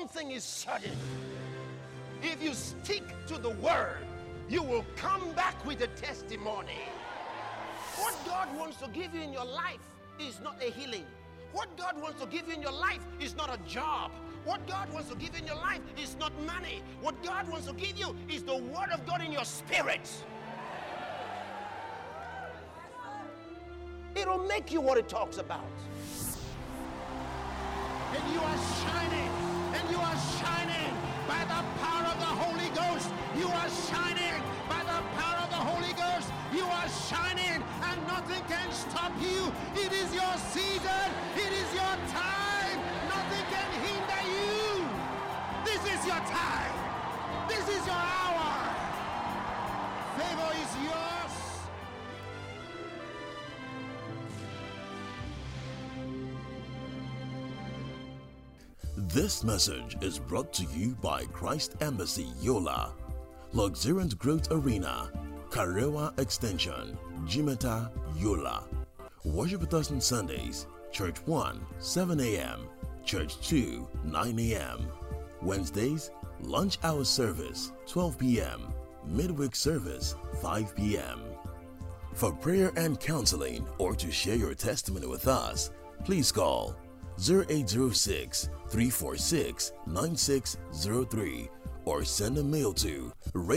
thing is certain. If you stick to the word, you will come back with a testimony. What God wants to give you in your life is not a healing. What God wants to give you in your life is not a job. What God wants to give you in your life is not money. What God wants to give you is the word of God in your spirit. It'll make you what it talks about. And you are shining. And you are shining by the power of the Holy Ghost. You are shining by the power of the Holy Ghost. You are shining and nothing can stop you. It is your season. It is your time. Nothing can hinder you. This is your time. This is your hour. Favor is yours. This message is brought to you by Christ Embassy Yola, Luxuriant Growth Arena, Karewa Extension, Jimeta, Yola. Worship with us on Sundays, Church 1, 7 a.m., Church 2, 9 a.m. Wednesdays, lunch hour service, 12 p.m., midweek service, 5 p.m. For prayer and counseling or to share your testimony with us, please call 0806-346-9603 or send a mail to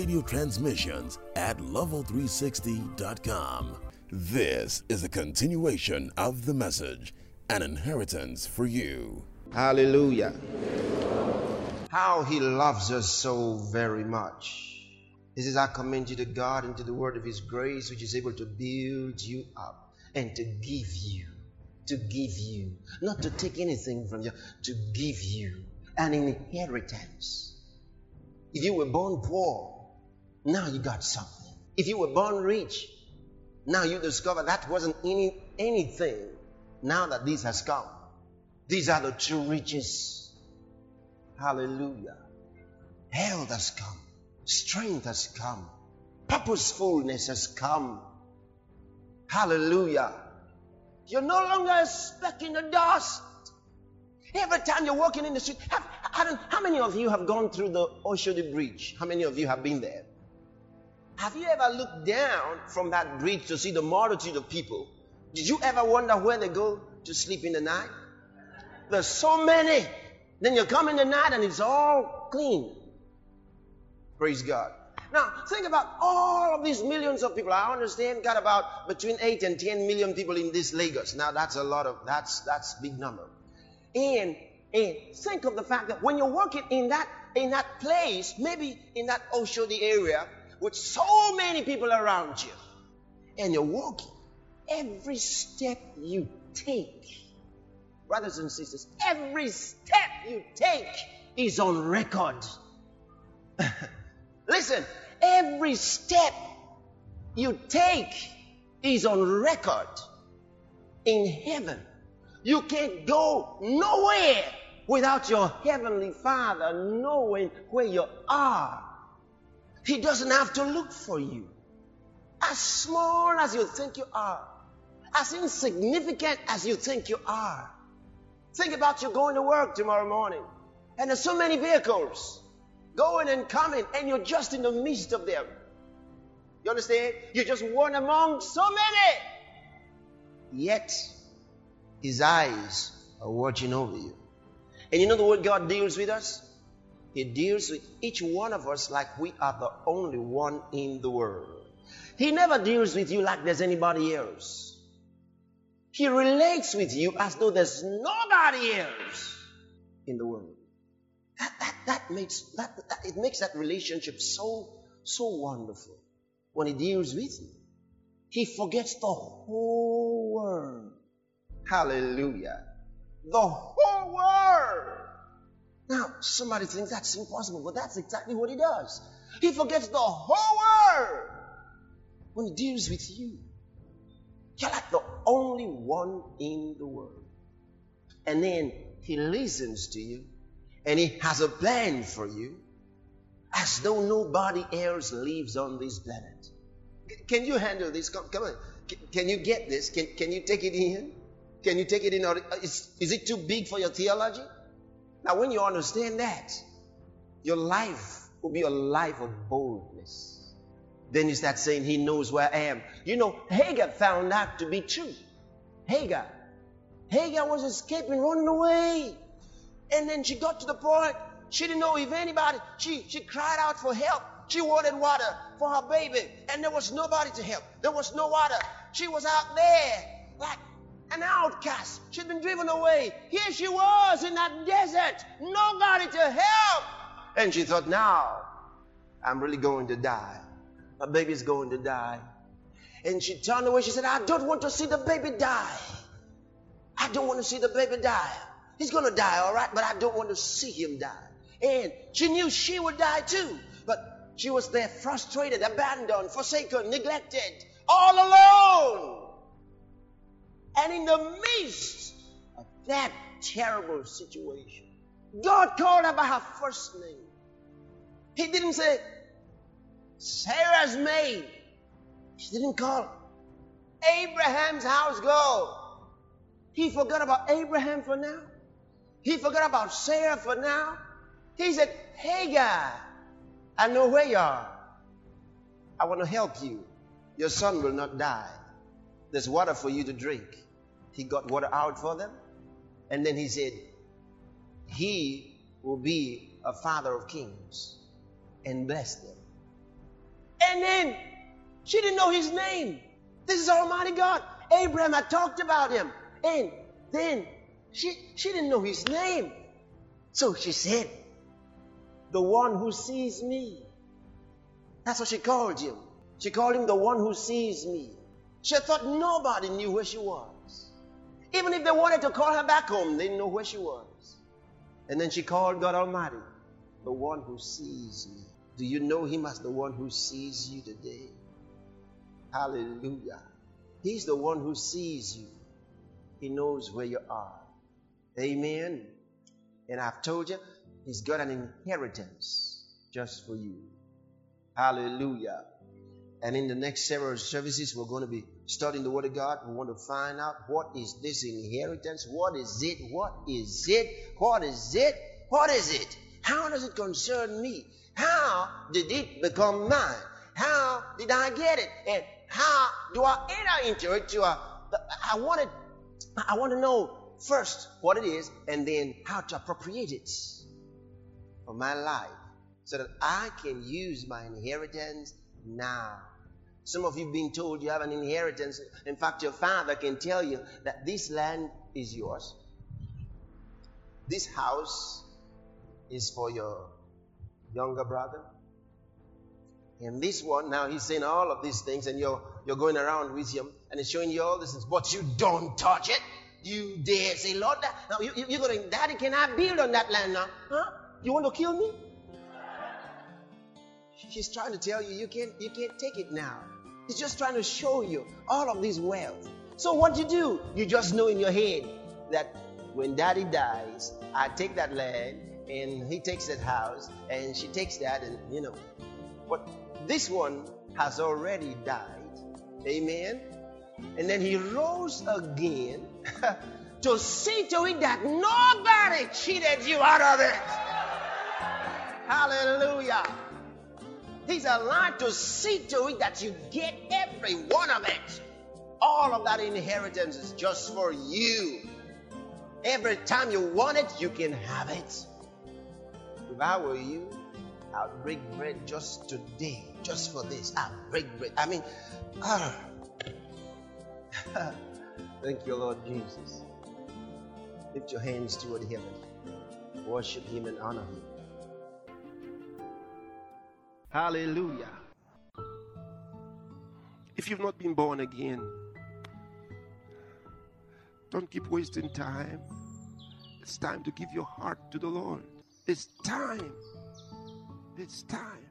radiotransmissions@level360.com. This is a continuation of the message, an inheritance for you. Hallelujah. How he loves us so very much. This is I commend you to God and to the word of his grace, which is able to build you up and to give you, not to take anything from you, to give you an inheritance. If you were born poor, now you got something. If you were born rich, now you discover that wasn't anything. Now that this has come, these are the true riches. Hallelujah. Health has come. Strength has come. Purposefulness has come. Hallelujah. You're no longer a speck in the dust. Every time you're walking in the street, how many of you have gone through the Oshodi Bridge? How many of you have been there? Have you ever looked down from that bridge to see the multitude of people? Did you ever wonder where they go to sleep in the night? There's so many. Then you come in the night and it's all clean. Praise God. Now, think about all of these millions of people. I understand got about between 8 and 10 million people in this Lagos. Now, that's a lot of, that's big number. And think of the fact that when you're working in that place, maybe in that Oshodi area, with so many people around you, and you're walking, every step you take, brothers and sisters, every step you take is on record. Listen, every step you take is on record in heaven. You can't go nowhere without your heavenly Father knowing where you are. He doesn't have to look for you. As small as you think you are, as insignificant as you think you are. Think about you going to work tomorrow morning, and there's so many vehicles going and coming, and you're just in the midst of them. You understand? You're just one among so many. Yet, his eyes are watching over you. And you know the way God deals with us? He deals with each one of us like we are the only one in the world. He never deals with you like there's anybody else. He relates with you as though there's nobody else in the world. It makes that relationship so wonderful. When he deals with you, he forgets the whole world. Hallelujah. The whole world. Now, somebody thinks that's impossible, but that's exactly what he does. He forgets the whole world when he deals with you. You're like the only one in the world. And then he listens to you, and he has a plan for you as though nobody else lives on this planet. Can you handle this? Come on. Can you get this? Can you take it in? Can you take it in? Or is it too big for your theology? Now, when you understand that, your life will be a life of boldness. Then you start saying, he knows where I am. You know, Hagar found that to be true. Hagar was escaping, running away. And then she got to the point, she didn't know if anybody, she cried out for help. She wanted water for her baby, and there was nobody to help. There was no water. She was out there like an outcast. She'd been driven away. Here she was in that desert, nobody to help. And she thought, now I'm really going to die. My baby's going to die. And she turned away. She said, I don't want to see the baby die. I don't want to see the baby die. He's going to die, all right, but I don't want to see him die. And she knew she would die too. But she was there frustrated, abandoned, forsaken, neglected, all alone. And in the midst of that terrible situation, God called her by her first name. He didn't say, Sarah's maid. She didn't call Abraham's house girl. He forgot about Abraham for now. He forgot about Sarah for now. He said, Hagar, I know where you are. I want to help you. Your son will not die. There's water for you to drink. He got water out for them. And then he said, he will be a father of kings, and bless them. And then she didn't know his name. This is Almighty God. Abraham had talked about him. And then she didn't know his name. So she said, the one who sees me. That's what she called him. She called him the one who sees me. She thought nobody knew where she was. Even if they wanted to call her back home, they didn't know where she was. And then she called God Almighty, the one who sees me. Do you know him as the one who sees you today? Hallelujah. He's the one who sees you. He knows where you are. Amen. And I've told you, he's got an inheritance just for you. Hallelujah. And in the next several services, we're going to be studying the Word of God. We want to find out, what is this inheritance? What is it? What is it? What is it? What is it? How does it concern me? How did it become mine? How did I get it? And how do I enter into it? I want to know first what it is, and then how to appropriate it for my life, so that I can use my inheritance now. Some of you being told you have an inheritance. In fact, your father can tell you that this land is yours. This house is for your younger brother. And this one, now he's saying all of these things, and you're going around with him, and he's showing you all these things, but you don't touch it. You dare say, Lord, now you're going, Daddy, can I build on that land now? Huh? You want to kill me? She's trying to tell you, you can't take it now. He's just trying to show you all of this wealth. So what you do, you just know in your head that when Daddy dies, I take that land, and he takes that house, and she takes that, and you know. But this one has already died. Amen. And then he rose again to see to it that nobody cheated you out of it. Hallelujah. He's alive to see to it that you get every one of it. All of that inheritance is just for you. Every time you want it, you can have it. If I were you, I'll break bread just today, just for this. I'll break bread. I mean, thank you, Lord Jesus. Lift your hands toward heaven. Worship him and honor him. Hallelujah. If you've not been born again, don't keep wasting time. It's time to give your heart to the Lord. It's time. It's time.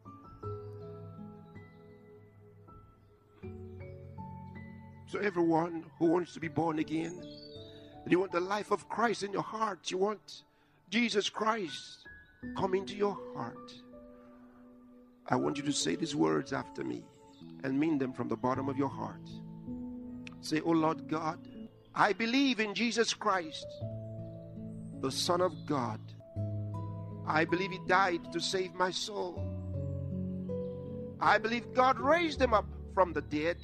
So everyone who wants to be born again, and you want the life of Christ in your heart, you want Jesus Christ come into your heart, I want you to say these words after me and mean them from the bottom of your heart. Say, oh Lord God, I believe in Jesus Christ. the Son of God. I believe He died to save my soul. I believe God raised Him up from the dead,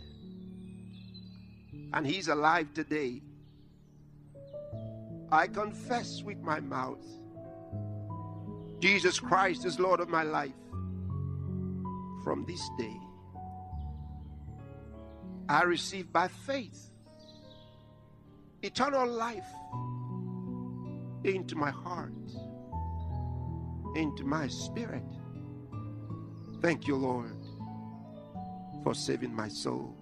and He's alive today. I confess with my mouth, Jesus Christ is Lord of my life. From this day, I receive by faith eternal life into my heart, into my spirit. Thank you, Lord, for saving my soul.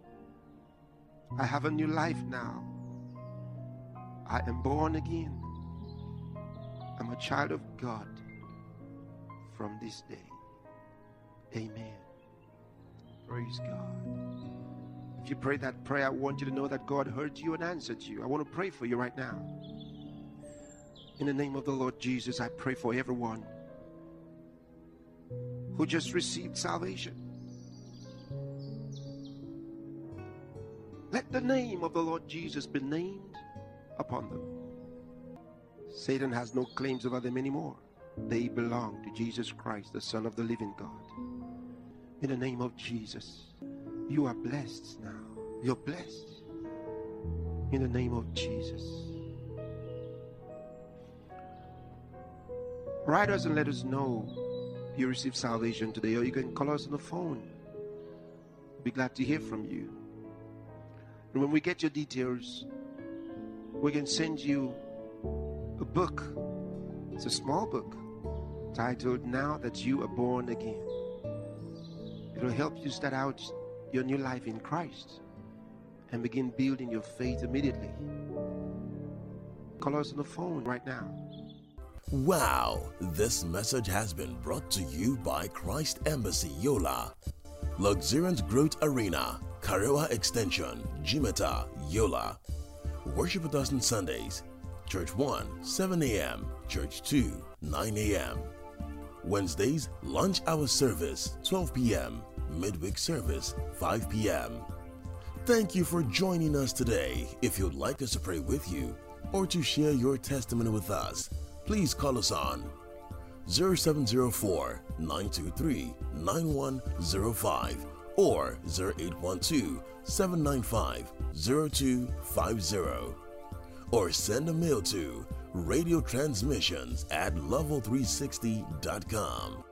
I have a new life now. I am born again. I'm a child of God from this day. Amen. Praise God. If you pray that prayer, I want you to know that God heard you and answered you. I want to pray for you right now. In the name of the Lord Jesus, I pray for everyone who just received salvation. Let the name of the Lord Jesus be named upon them. Satan has no claims over them anymore. They belong to Jesus Christ, the Son of the living God. In the name of Jesus, you are blessed now. You're blessed. In the name of Jesus. Write us and let us know you received salvation today, or you can call us on the phone. We'll be glad to hear from you. And when we get your details, we can send you a book. It's a small book titled Now That You Are Born Again. It will help you start out your new life in Christ and begin building your faith immediately. Call us on the phone right now. Wow, this message has been brought to you by Christ Embassy Yola, Luxuriant Growth Arena, Karewa Extension, Jimeta, Yola. Worship with us on Sundays. Church 1, 7 a.m. Church 2, 9 a.m. Wednesdays, lunch hour service, 12 p.m. Midweek service, 5 p.m. Thank you for joining us today. If you'd like us to pray with you or to share your testimony with us, please call us on 0704-923-9105 or 0812-795-0250, or send a mail to radiotransmissions@level360.com.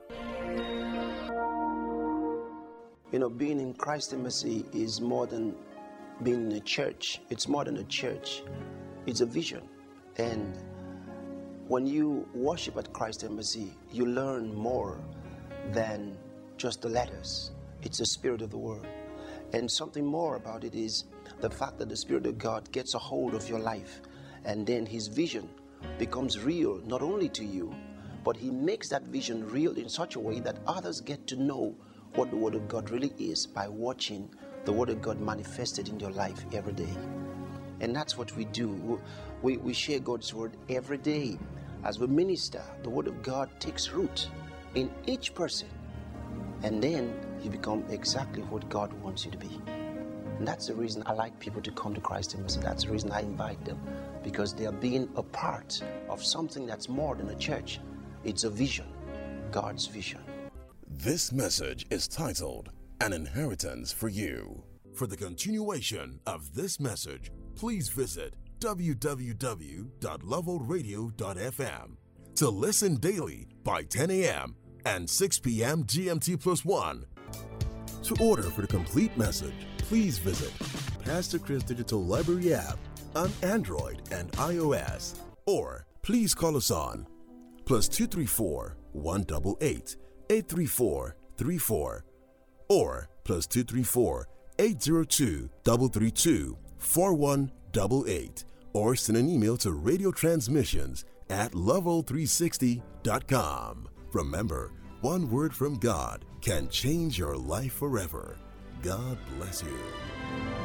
You know, being in Christ Embassy is more than being in a church. It's more than a church. It's a vision. And when you worship at Christ Embassy, you learn more than just the letters. It's the Spirit of the Word. And something more about it is the fact that the Spirit of God gets a hold of your life, and then His vision becomes real, not only to you, but He makes that vision real in such a way that others get to know what the Word of God really is by watching the Word of God manifested in your life every day. And that's what we do. We share God's Word every day. As we minister, the Word of God takes root in each person, and then you become exactly what God wants you to be. And that's the reason I like people to come to Christ Embassy. That's the reason I invite them, because they are being a part of something that's more than a church. It's a vision, God's vision. This message is titled An Inheritance for You. For the continuation of this message, please visit www.levelradio.fm to listen daily by 10 a.m. and 6 p.m. GMT+1. To order for the complete message, please visit Pastor Chris Digital Library app on Android and iOS, or please call us on +234 188 834 34 or +234 802 332 4188, or send an email to radiotransmissions@level360.com. Remember, one word from God can change your life forever. God bless you.